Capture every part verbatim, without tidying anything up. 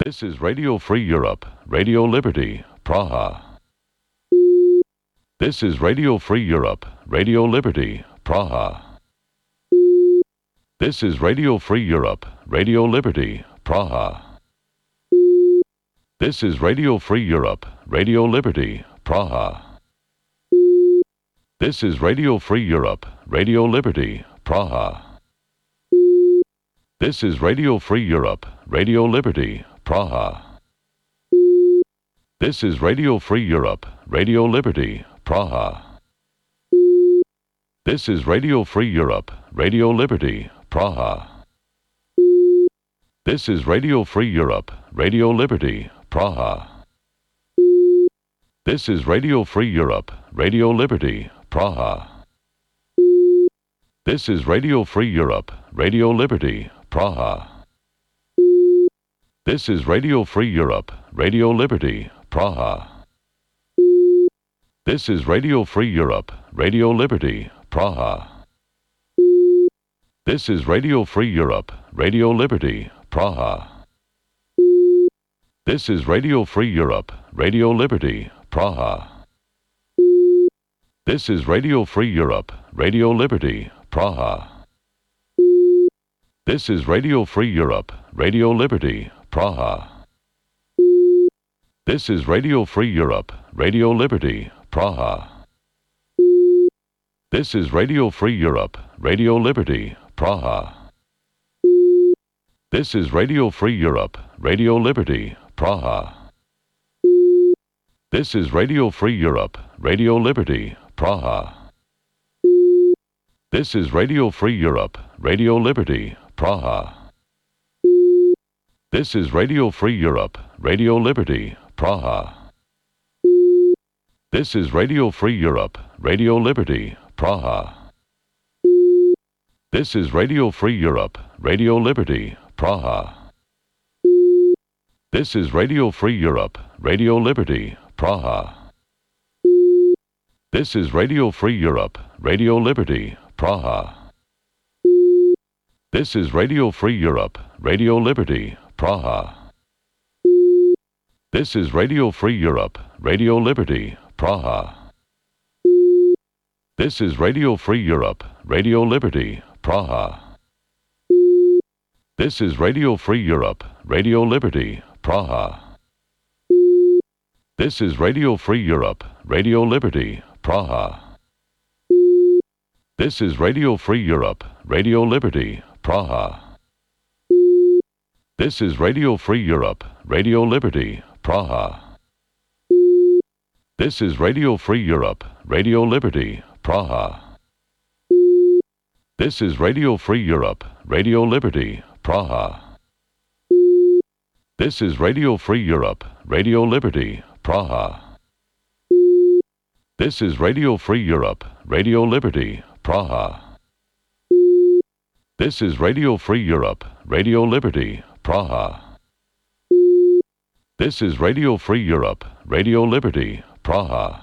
This is Radio Free Europe, Radio Liberty, Praha. This is Radio Free Europe, Radio Liberty, Praha. This is Radio Free Europe, Radio Liberty, Praha. This is Radio Free Europe, Radio Liberty, Praha. This is Radio Free Europe, Radio Liberty, Praha. This is Radio Free Europe, Radio Liberty, Praha. This is Radio Free Europe, Radio Liberty, Praha. This is Radio Free Europe, Radio Liberty, Praha. This is Radio Free Europe, Radio Liberty, Praha. This is Radio Free Europe, Radio Liberty, Praha. This is Radio Free Europe, Radio Liberty, Praha. This is Radio Free Europe, Radio Liberty, Praha. This is Radio Free Europe, Radio Liberty, Praha. This is Radio Free Europe, Radio Liberty, Praha. This is Radio Free Europe, Radio Liberty, Praha. This is Radio Free Europe, Radio Liberty, Praha. This is Radio Free Europe, Radio Liberty, Praha. This is Radio Free Europe, Radio Liberty, Praha. This is Radio Free Europe, Radio Liberty, Praha. This is Radio Free Europe, Radio Liberty, Praha. This is Radio Free Europe, Radio Liberty, Praha. This is Radio Free Europe, Radio Liberty, Praha. This is Radio Free Europe, Radio Liberty, Praha. This is Radio Free Europe, Radio Liberty, Praha. This is Radio Free Europe, Radio Liberty, Praha. This is Radio Free Europe, Radio Liberty, Praha. This is Radio Free Europe, Radio Liberty, Praha. This is Radio Free Europe, Radio Liberty, Praha. This is Radio Free Europe, Radio Liberty, Praha. This is Radio Free Europe, Radio Liberty, Praha. This is Radio Free Europe, Radio Liberty, Praha. This is Radio Free Europe, Radio Liberty, Praha. This is Radio Free Europe, Radio Liberty, Praha. This is Radio Free Europe, Radio Liberty, Praha. This is Radio Free Europe, Radio Liberty, Praha. This is Radio Free Europe, Radio Liberty, Praha. This is Radio Free Europe, Radio Liberty, Praha. This is Radio Free Europe, Radio Liberty, Praha. This is Radio Free Europe, Radio Liberty, Praha. This is Radio Free Europe, Radio Liberty, Praha.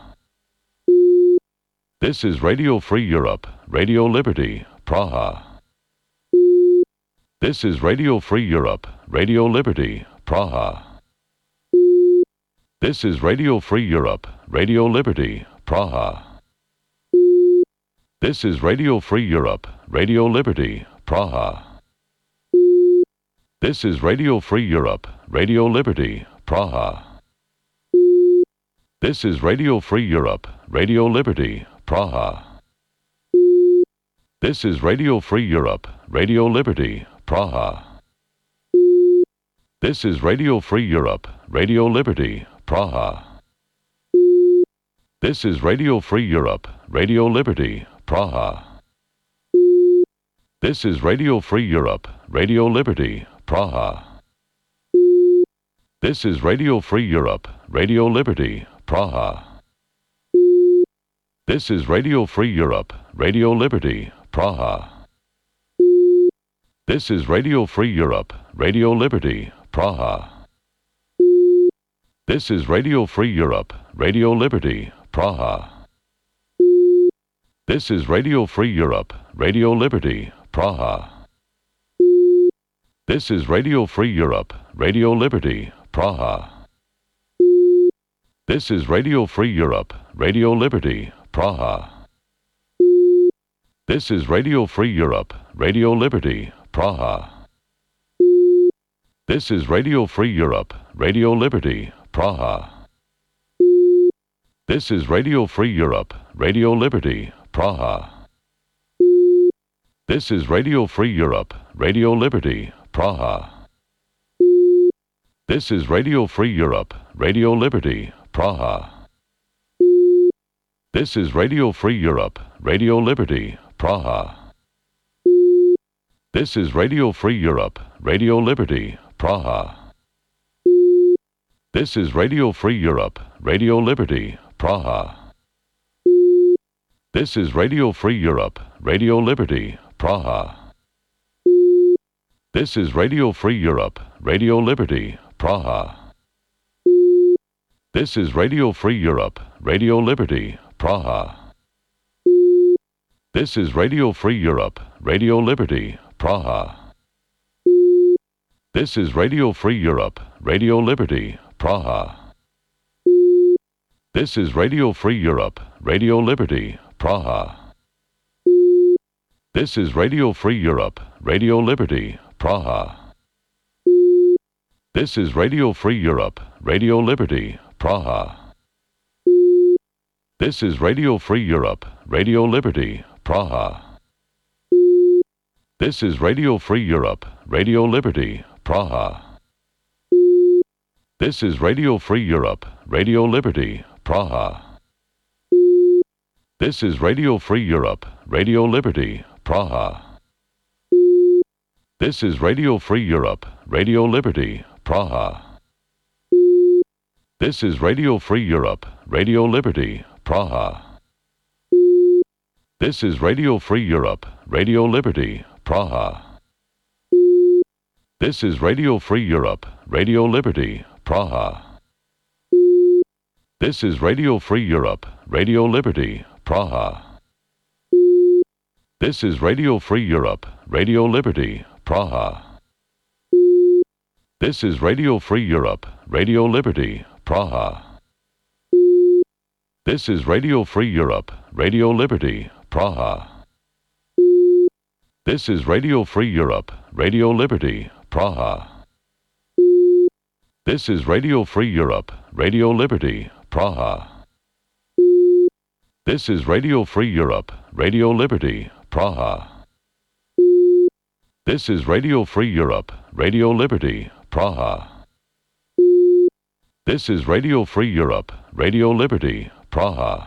This is Radio Free Europe, Radio Liberty, Praha. This is Radio Free Europe, Radio Liberty, Praha. This is Radio Free Europe, Radio Liberty, Praha. This is Radio Free Europe, Radio Liberty, Praha. This is Radio Free Europe, Radio Liberty, Praha. This is Radio Free Europe, Radio Liberty, Praha. This is Radio Free Europe, Radio Liberty, Praha. This is Radio Free Europe, Radio Liberty, Praha. This is Radio Free Europe, Radio Liberty, Praha. This is Radio Free Europe, Radio Liberty, Praha. This is Radio Free Europe, Radio Liberty, Praha. This is Radio Free Europe, Radio Liberty, Praha. This is Radio Free Europe, Radio Liberty, Praha. This is Radio Free Europe, Radio Liberty, Praha. This is Radio Free Europe, Radio Liberty, Praha. This is Radio Free Europe, Radio Liberty, Praha. This is Radio Free Europe, Radio Liberty, Praha. This is Radio Free Europe, Radio Liberty, Praha. This is Radio Free Europe, Radio Liberty, Praha. This is Radio Free Europe, Radio Liberty, Praha. This is Radio Free Europe, Radio Liberty, Praha. This is Radio Free Europe, Radio Liberty, Praha. This is Radio Free Europe, Radio Liberty, Praha. This is Radio Free Europe, Radio Liberty, Praha. This is Radio Free Europe, Radio Liberty, Praha. This is Radio Free Europe, Radio Liberty, Praha. This is Radio Free Europe, Radio Liberty, Praha. This is Radio Free Europe, Radio Liberty, Praha. This is Radio Free Europe, Radio Liberty, Praha. This is Radio Free Europe, Radio Liberty, Praha. This is Radio Free Europe, Radio Liberty, Praha. This is Radio Free Europe, Radio Liberty, Praha. This is Radio Free Europe, Radio Liberty, Praha. This is Radio Free Europe, Radio Liberty, Praha. This is Radio Free Europe, Radio Liberty, Praha. This is Radio Free Europe, Radio Liberty, Praha. This is Radio Free Europe, Radio Liberty, Praha. This is Radio Free Europe, Radio Liberty, Praha. This is Radio Free Europe, Radio Liberty, Praha. This is Radio Free Europe, Radio Liberty, Praha. This is Radio Free Europe, Radio Liberty, Praha. This is Radio Free Europe, Radio Liberty, Praha. This is Radio Free Europe, Radio Liberty, Praha. This is Radio Free Europe, Radio Liberty, Praha. This is Radio Free Europe, Radio Liberty, Praha. This is Radio Free Europe, Radio Liberty, Praha. This is Radio Free Europe, Radio Liberty, Praha. This is Radio Free Europe, Radio Liberty, Praha. This is Radio Free Europe, Radio Liberty, Praha. This is Radio Free Europe, Radio Liberty, Praha.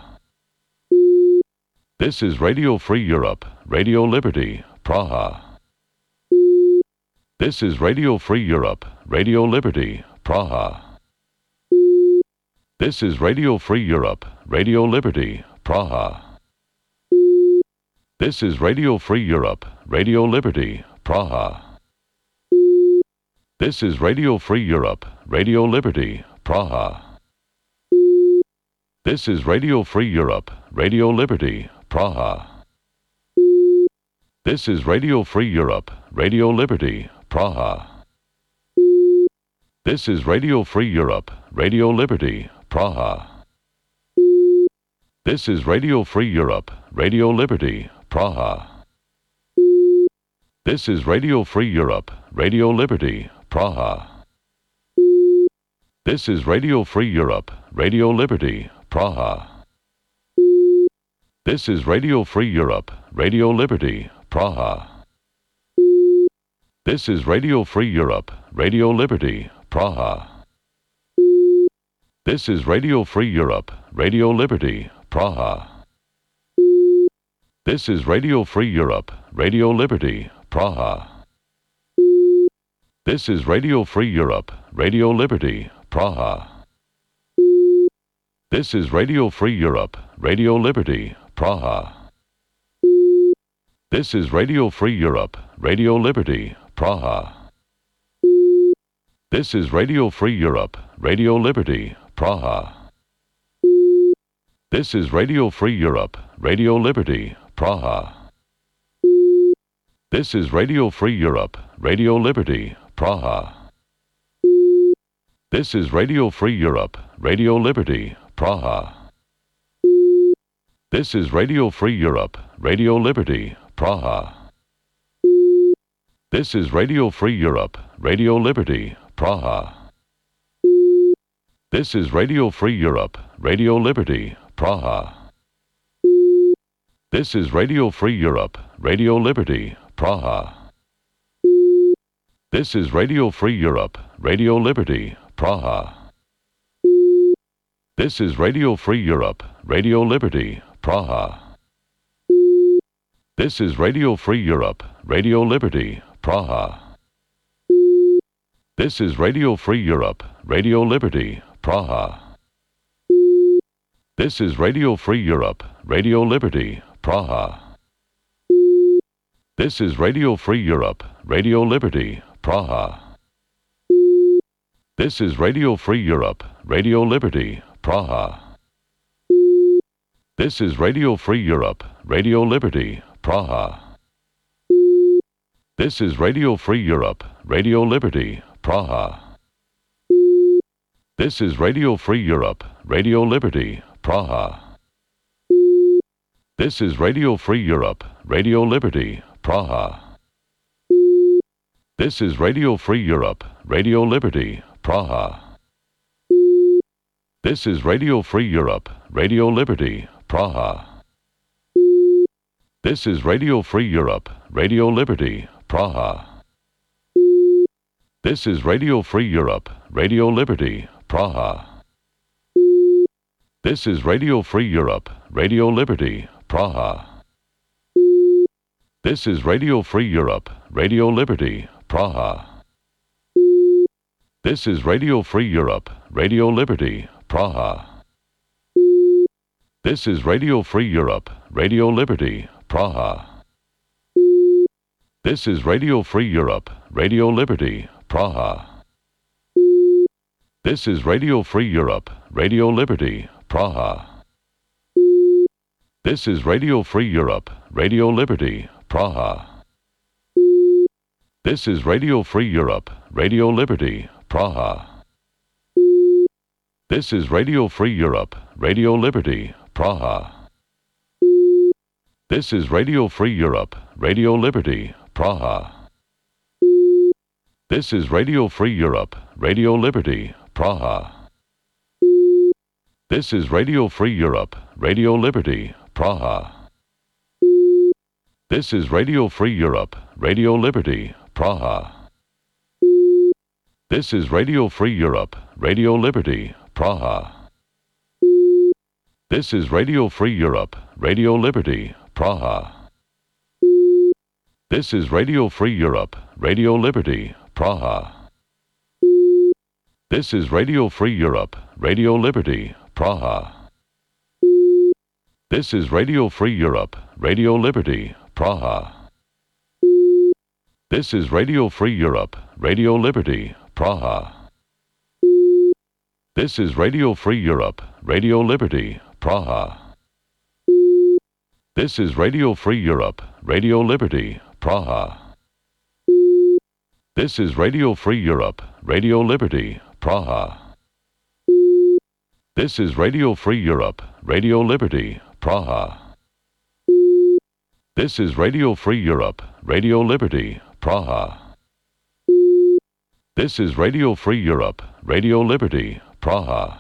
This is Radio Free Europe, Radio Liberty, Praha. This is Radio Free Europe, Radio Liberty, Praha. This is Radio Free Europe, Radio Liberty, Praha. This is Radio Free Europe, Radio Liberty, Praha. This is Radio Free Europe, Radio Liberty, Praha. This is Radio Free Europe, Radio Liberty, Praha. This is Radio Free Europe, Radio Liberty, Praha. This is Radio Free Europe, Radio Liberty, Praha. This is Radio Free Europe, Radio Liberty, Praha. This is Radio Free Europe, Radio Liberty, Praha. This is Radio Free Europe, Radio Liberty, Praha. This is Radio Free Europe, Radio Liberty, Praha. This is Radio Free Europe, Radio Liberty, Praha. This is Radio Free Europe, Radio Liberty, Praha. This is Radio Free Europe, Radio Liberty, Praha. This is Radio Free Europe, Radio Liberty, Praha. This is Radio Free Europe, Radio Liberty, Praha. This is Radio Free Europe, Radio Liberty, Praha. This is Radio Free Europe, Radio Liberty, Praha. This is Radio Free Europe, Radio Liberty, Praha. This is Radio Free Europe, Radio Liberty, Praha. This is Radio Free Europe, Radio Liberty, Praha. This is Radio Free Europe, Radio Liberty, Praha. This is Radio Free Europe, Radio Liberty, Praha. This is Radio Free Europe, Radio Liberty, Praha. This is Radio Free Europe, Radio Liberty, Praha. This is Radio Free Europe, Radio Liberty, Praha. This is Radio Free Europe, Radio Liberty, Praha. This is Radio Free Europe, Radio Liberty, Praha. This is Radio Free Europe, Radio Liberty, Praha. This is Radio Free Europe, Radio Liberty, Praha. This is Radio Free Europe, Radio Liberty, Praha. This is Radio Free Europe, Radio Liberty, Praha. This is Radio Free Europe, Radio Liberty, Praha. This is Radio Free Europe, Radio Liberty, Praha. This is Radio Free Europe, Radio Liberty, Praha. This is Radio Free Europe, Radio Liberty, Praha. This is Radio Free Europe, Radio Liberty, Praha. This is Radio Free Europe, Radio Liberty, Praha. This is Radio Free Europe, Radio Liberty, Praha. This is Radio Free Europe, Radio Liberty, Praha. This is Radio Free Europe, Radio Liberty, Praha. This is Radio Free Europe, Radio Liberty, Praha. This is Radio Free Europe, Radio Liberty, Praha. This is Radio Free Europe, Radio Liberty, Praha. This is Radio Free Europe, Radio Liberty, Praha. This is Radio Free Europe, Radio Liberty, Praha. This is Radio Free Europe, Radio Liberty, Praha. This is Radio Free Europe, Radio Liberty, Praha. This is Radio Free Europe, Radio Liberty, Praha. This is Radio Free Europe, Radio Liberty, Praha. This is Radio Free Europe, Radio Liberty, Praha. This is Radio Free Europe, Radio Liberty, Praha. This is Radio Free Europe, Radio Liberty, Praha. This is Radio Free Europe, Radio Liberty, Praha. This is Radio Free Europe, Radio Liberty, Praha. This is Radio Free Europe, Radio Liberty, Praha. This is Radio Free Europe, Radio Liberty, Praha. This is Radio Free Europe, Radio Liberty, Praha. This is Radio Free Europe, Radio Liberty, Praha. This is Radio Free Europe, Radio Liberty, Praha. This is Radio Free Europe, Radio Liberty, Praha. This is Radio Free Europe, Radio Liberty, Praha. This is Radio Free Europe, Radio Liberty, Praha. This is Radio Free Europe, Radio Liberty, Praha. This is Radio Free Europe, Radio Liberty, Praha.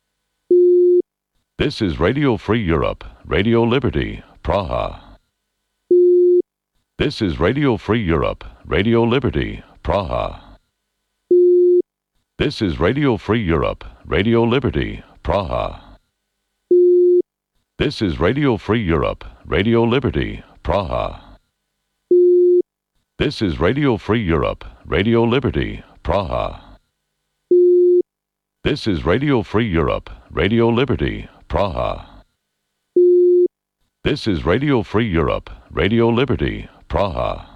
This is Radio Free Europe, Radio Liberty, Praha. This is Radio Free Europe, Radio Liberty, Praha. This is Radio Free Europe, Radio Liberty, Praha. This is Radio Free Europe, Radio Liberty, Praha. This is Radio Free Europe, Radio Liberty, Praha. This is Radio Free Europe, Radio Liberty, Praha. This is Radio Free Europe, Radio Liberty, Praha.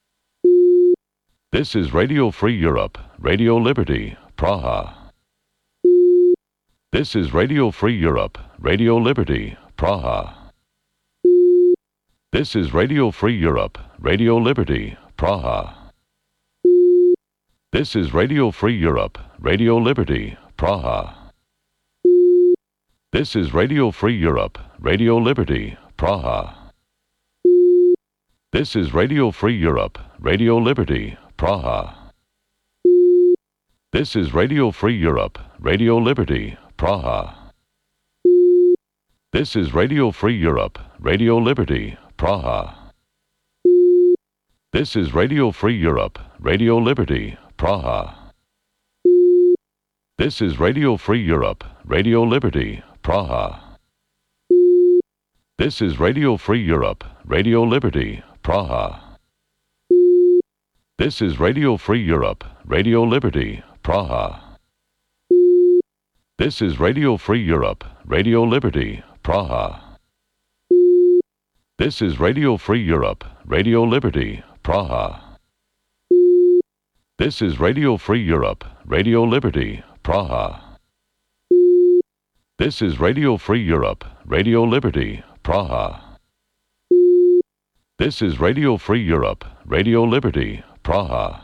This is Radio Free Europe, Radio Liberty, Praha. This is Radio Free Europe, Radio Liberty, Praha. This is Radio Free Europe, Radio Liberty, Praha. This is Radio Free Europe, Radio Liberty, Praha. This is Radio Free Europe, Radio Liberty, Praha. This is Radio Free Europe, Radio Liberty, Praha. This is Radio Free Europe, Radio Liberty, Praha. This is Radio Free Europe, Radio Liberty, Praha. This is Radio Free Europe, Radio Liberty, Praha. This is Radio Free Europe, Radio Liberty, Praha. This is Radio Free Europe, Radio Liberty, Praha. This is Radio Free Europe, Radio Liberty, Praha. This is Radio Free Europe, Radio Liberty, Praha. This is Radio Free Europe, Radio Liberty, Praha. This is Radio Free Europe, Radio Liberty, Praha. This is Radio Free Europe, Radio Liberty, Praha. This is Radio Free Europe, Radio Liberty, Praha.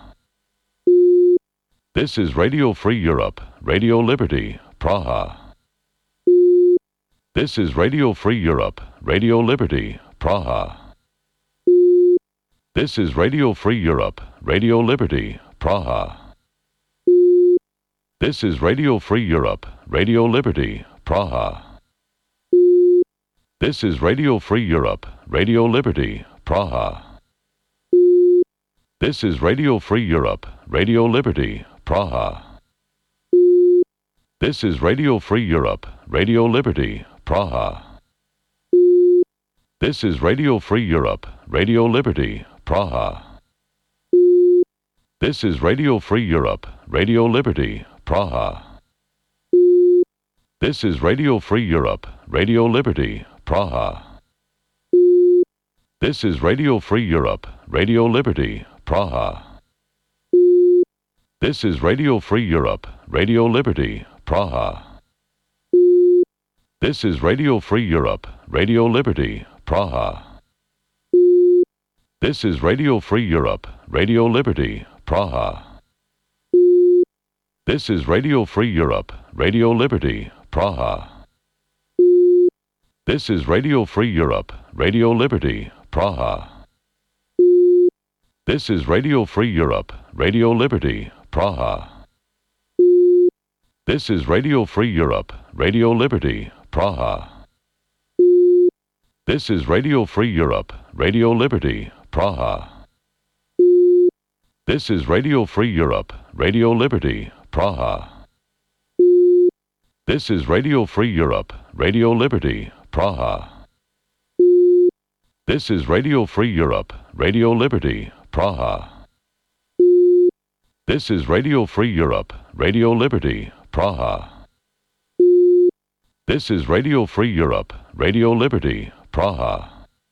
This is Radio Free Europe, Radio Liberty, Praha. This is Radio Free Europe, Radio Liberty, Praha. This is Radio Free Europe, Radio Liberty, Praha. This is Radio Free Europe, Radio Liberty, Praha. This is Radio Free Europe, Radio Liberty, Praha. This is Radio Free Europe, Radio Liberty, Praha. This is Radio Free Europe, Radio Liberty, Praha. This is Radio Free Europe, Radio Liberty, Praha. This is Radio Free Europe, Radio Liberty, Praha. This is Radio Free Europe, Radio Liberty, Praha. This is Radio Free Europe, Radio Liberty, Praha. This is Radio Free Europe, Radio Liberty, Praha. This is Radio Free Europe, Radio Liberty, Praha. This is Radio Free Europe, Radio Liberty, Praha. This is Radio Free Europe, Radio Liberty, Praha. This is Radio Free Europe, Radio Liberty, Praha. This is Radio Free Europe, Radio Liberty, Praha. This is Radio Free Europe, Radio Liberty, Praha. This is Radio Free Europe, Radio Liberty, Praha. This is Radio Free Europe, Radio Liberty, Praha. This is Radio Free Europe, Radio Liberty, Praha. This is Radio Free Europe, Radio Liberty, Praha. This is Radio Free Europe, Radio Liberty, Praha. This is Radio Free Europe, Radio Liberty, Praha.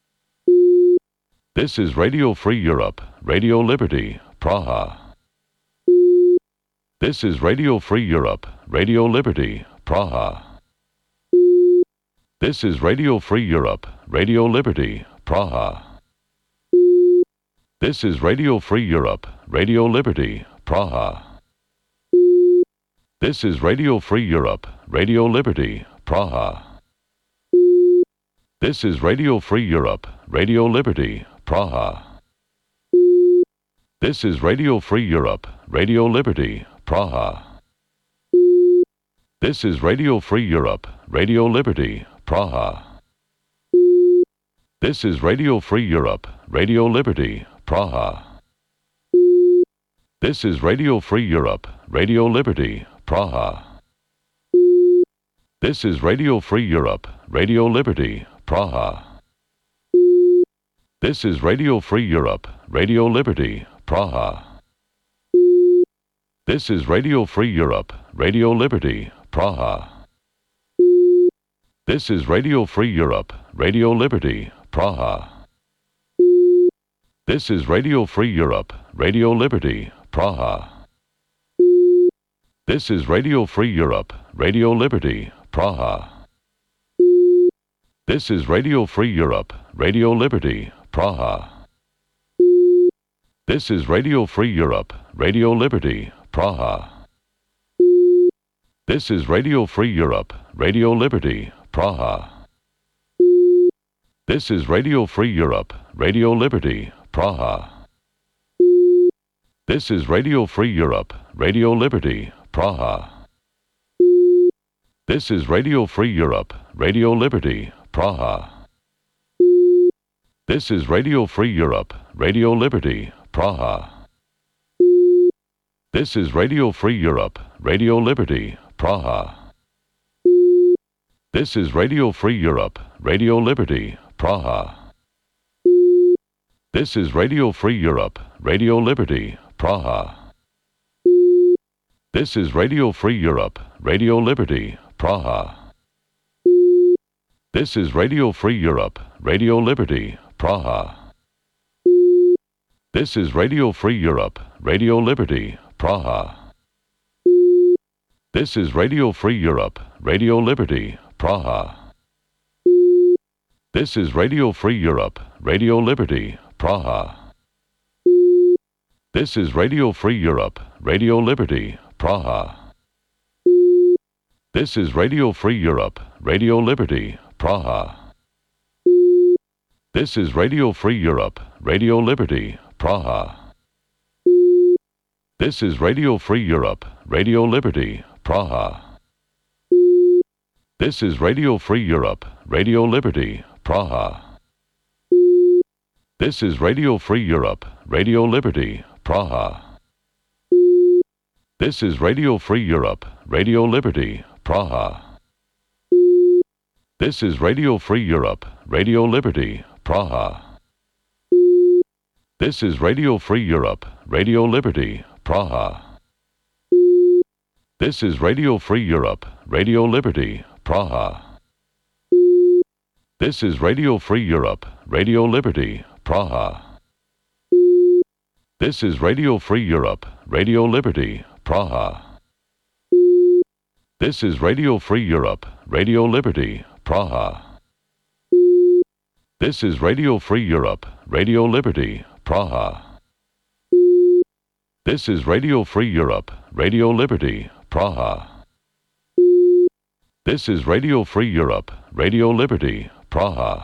This is Radio Free Europe, Radio Liberty, Praha. This is Radio Free Europe, Radio Liberty, Praha. This is Radio Free Europe, Radio Liberty, Praha. This is Radio Free Europe, Radio Liberty, Praha. This is Radio Free Europe, Radio Liberty, Praha. This is Radio Free Europe, Radio Liberty, Praha. This is Radio Free Europe, Radio Liberty, Praha. This is Radio Free Europe, Radio Liberty, Praha. This is Radio Free Europe, Radio Liberty, Praha. This is Radio Free Europe, Radio Liberty, Praha. This is Radio Free Europe, Radio Liberty, Praha. This is Radio Free Europe, Radio Liberty, Praha. This is Radio Free Europe, Radio Liberty, Praha. This is Radio Free Europe, Radio Liberty, Praha. This is Radio Free Europe, Radio Liberty, Praha. This is Radio Free Europe, Radio Liberty, Praha. This is Radio Free Europe, Radio Liberty, Praha. This is Radio Free Europe, Radio Liberty, Praha. This is Radio Free Europe, Radio Liberty, Praha. This is Radio Free Europe, Radio Liberty, Praha. This is Radio Free Europe, Radio Liberty, Praha. This is Radio Free Europe, Radio Liberty, Praha. This is Radio Free Europe, Radio Liberty, Praha. This is Radio Free Europe, Radio Liberty, Praha. This is Radio Free Europe, Radio Liberty, Praha. This is Radio Free Europe, Radio Liberty, Praha. This is Radio Free Europe, Radio Liberty, Praha. This is Radio Free Europe, Radio Liberty, Praha. This is Radio Free Europe, Radio Liberty, Praha. This is Radio Free Europe, Radio Liberty, Praha. This is Radio Free Europe, Radio Liberty, Praha. This is Radio Free Europe, Radio Liberty, Praha. This is Radio Free Europe, Radio Liberty, Praha. This is Radio Free Europe, Radio Liberty, Praha. This is Radio Free Europe, Radio Liberty, Praha. This is Radio Free Europe, Radio Liberty, Praha. This is Radio Free Europe, Radio Liberty, Praha. This is Radio Free Europe, Radio Liberty, Praha. This is Radio Free Europe, Radio Liberty, Praha. This is Radio Free Europe, Radio Liberty, Praha. This is Radio Free Europe, Radio Liberty, Praha. This is Radio Free Europe, Radio Liberty, Praha. This is Radio Free Europe, Radio Liberty, Praha. This is Radio Free Europe, Radio Liberty, Praha. This is Radio Free Europe, Radio Liberty, Praha. This is Radio Free Europe, Radio Liberty, Praha. This is Radio Free Europe, Radio Liberty, Praha.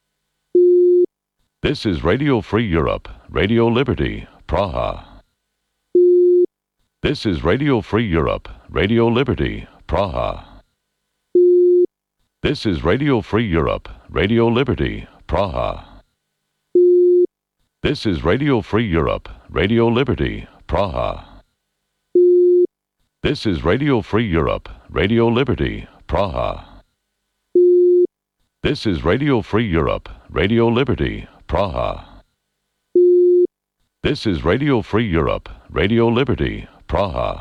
This is Radio Free Europe, Radio Liberty, Praha. This is Radio Free Europe, Radio Liberty, Praha. This is Radio Free Europe, Radio Liberty, Praha. This is Radio Free Europe, Radio Liberty, Praha. This is Radio Free Europe, Radio Liberty, Praha. This is Radio Free Europe, Radio Liberty, Praha. This is Radio Free Europe, Radio Liberty, Praha.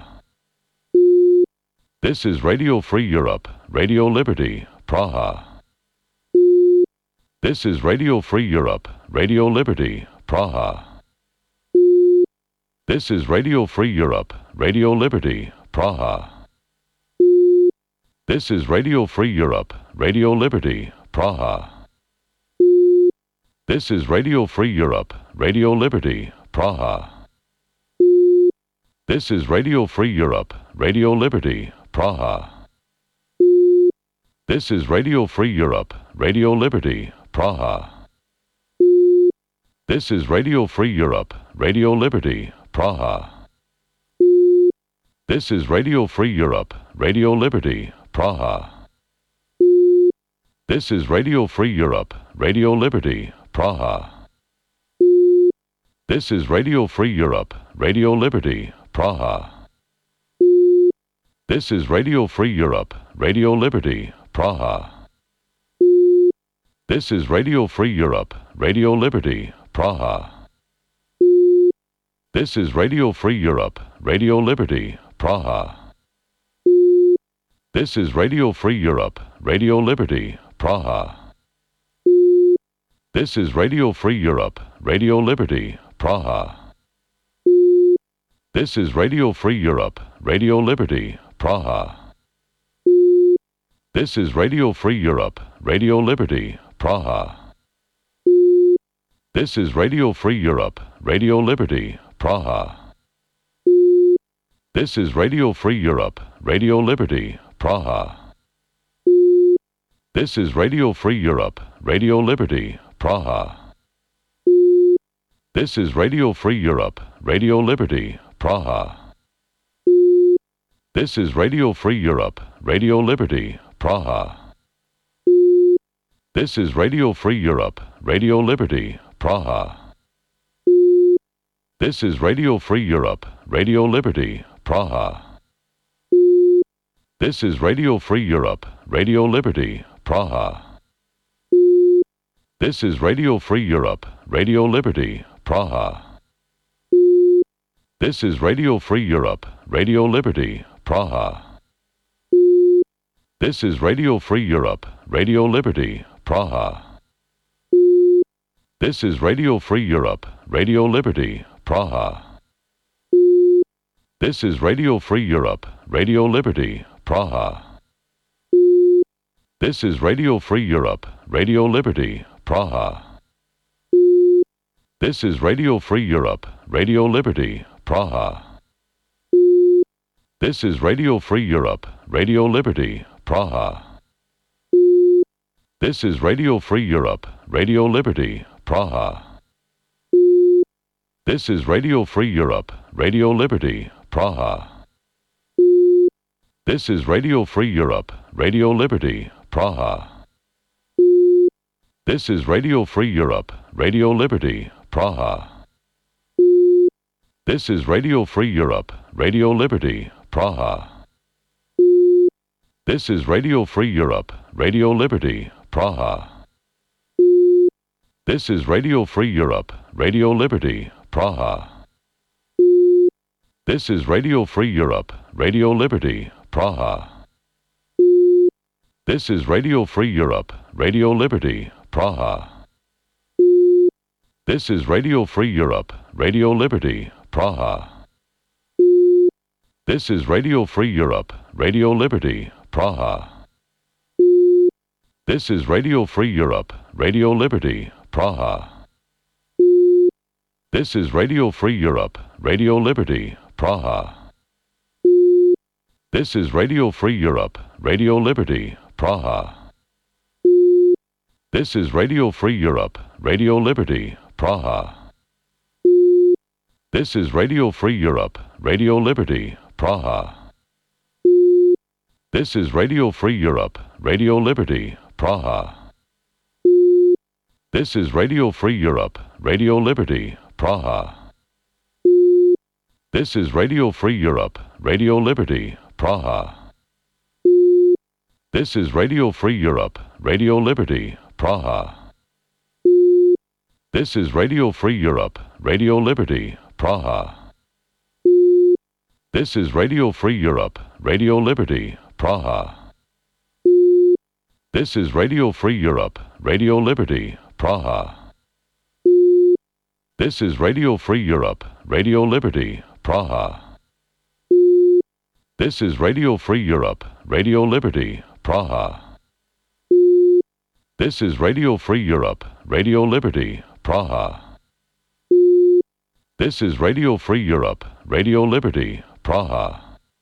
This is Radio Free Europe, Radio Liberty, Praha. This is Radio Free Europe, Radio Liberty, Praha. This is Radio Free Europe, Radio Liberty, Praha. This is Radio Free Europe, Radio Liberty, Praha. This is Radio Free Europe, Radio Liberty, Praha. This is Radio Free Europe, Radio Liberty, Praha. This is Radio Free Europe, Radio Liberty, Praha. This is Radio Free Europe, Radio Liberty, Praha. This is Radio Free Europe, Radio Liberty, Praha. This is Radio Free Europe, Radio Liberty, Praha. This is Radio Free Europe, Radio Liberty, Praha. This is Radio Free Europe, Radio Liberty, Praha. This is Radio Free Europe, Radio Liberty, Praha. This is Radio Free Europe, Radio Liberty, Praha. This is Radio Free Europe, Radio Liberty, Praha. This is Radio Free Europe, Radio Liberty, Praha. This is Radio Free Europe, Radio Liberty, Praha. This is Radio Free Europe, Radio Liberty, Praha. This is Radio Free Europe, Radio Liberty, Praha. This is Radio Free Europe, Radio Liberty, Praha. This is Radio Free Europe, Radio Liberty, Praha. This is Radio Free Europe, Radio Liberty, Praha. This is Radio Free Europe, Radio Liberty, Praha. This is Radio Free Europe, Radio Liberty, Praha. This is Radio Free Europe, Radio Liberty, Praha. This is Radio Free Europe, Radio Liberty, Praha. This is Radio Free Europe, Radio Liberty, Praha. This is Radio Free Europe, Radio Liberty, Praha. This is Radio Free Europe, Radio Liberty, Praha. This is Radio Free Europe, Radio Liberty, Praha. This is Radio Free Europe, Radio Liberty, Praha. This is Radio Free Europe, Radio Liberty, Praha. This is Radio Free Europe, Radio Liberty, Praha. This is Radio Free Europe, Radio Liberty, Praha. This is Radio Free Europe, Radio Liberty, Praha. This is Radio Free Europe, Radio Liberty, Praha. This is Radio Free Europe, Radio Liberty, Praha. This is Radio Free Europe, Radio Liberty, Praha. This is Radio Free Europe, Radio Liberty, Praha. This is Radio Free Europe, Radio Liberty, Praha. This is Radio Free Europe, Radio Liberty, Praha. This is Radio Free Europe, Radio Liberty, Praha. This is Radio Free Europe, Radio Liberty, Praha. This is Radio Free Europe, Radio Liberty, Praha. This is Radio Free Europe, Radio Liberty, Praha. This is Radio Free Europe, Radio Liberty, Praha. This is Radio Free Europe, Radio Liberty, Praha. This is Radio Free Europe, Radio Liberty, Praha. This is Radio Free Europe, Radio Liberty, Praha. This is Radio Free Europe, Radio Liberty, Praha. This is Radio Free Europe, Radio Liberty, Praha. This is Radio Free Europe, Radio Liberty, Praha. This is Radio Free Europe, Radio Liberty, Praha. This is Radio Free Europe, Radio Liberty, Praha. This is Radio Free Europe, Radio Liberty, Praha. This is Radio Free Europe, Radio Liberty, Praha. This is Radio Free Europe, Radio Liberty, Praha. This is Radio Free Europe, Radio Liberty, Praha. This is Radio Free Europe, Radio Liberty, Praha. This is Radio Free Europe, Radio Liberty, Praha. This is Radio Free Europe, Radio Liberty, Praha.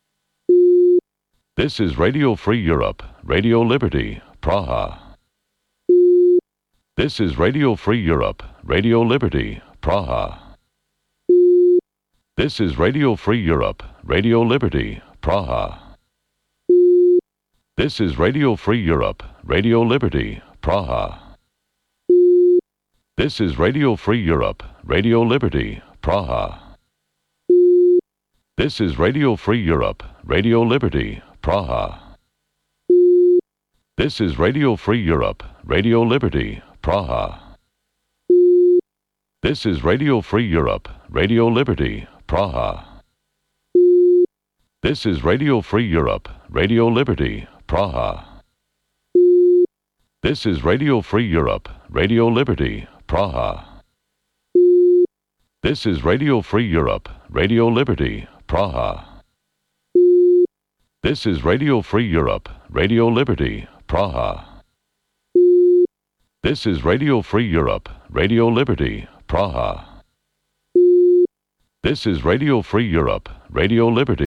This is Radio Free Europe, Radio Liberty, Praha. This is Radio Free Europe, Radio Liberty, Praha. This is Radio Free Europe, Radio Liberty, Praha. This is Radio Free Europe, Radio Liberty, Praha. This is Radio Free Europe, Radio Liberty, Praha. This is Radio Free Europe, Radio Liberty, Praha. This is Radio Free Europe, Radio Liberty, Praha. This is Radio Free Europe, Radio Liberty, Praha. This is Radio Free Europe, Radio Liberty, Praha. This is Radio Free Europe, Radio Liberty, Praha. This is Radio Free Europe, Radio Liberty, Praha. This is Radio Free Europe, Radio Liberty, Praha. This is Radio Free Europe, Radio Liberty, Praha. This is Radio Free Europe, Radio Liberty.